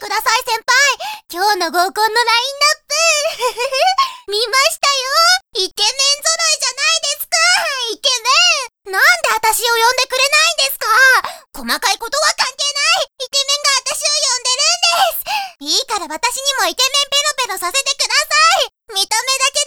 ください先輩。今日の合コンのラインナップ見ましたよ。イケメン揃いじゃないですか。イケメンなんで私を呼んでくれないんですか。細かいことは関係ない。イケメンが私を呼んでるんです。いいから私にもイケメンペロペロさせてください。見た目だけ